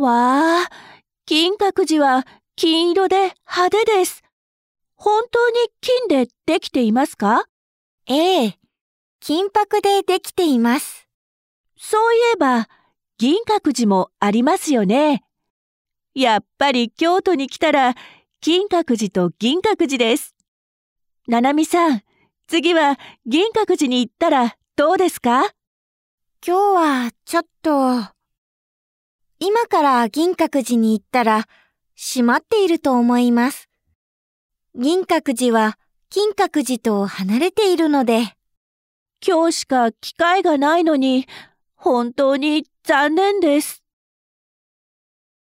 わあ、金閣寺は金色で派手です。本当に金でできていますか？ ええ、金箔でできています。 そういえば、銀閣寺もありますよね。やっぱり京都に来たら、金閣寺と銀閣寺です。ななみさん、次は銀閣寺に行ったらどうですか？ 今日はちょっと、今から銀閣寺に行ったら閉まっていると思います。銀閣寺は金閣寺と離れているので。 今日しか機会がないのに、本当に残念です。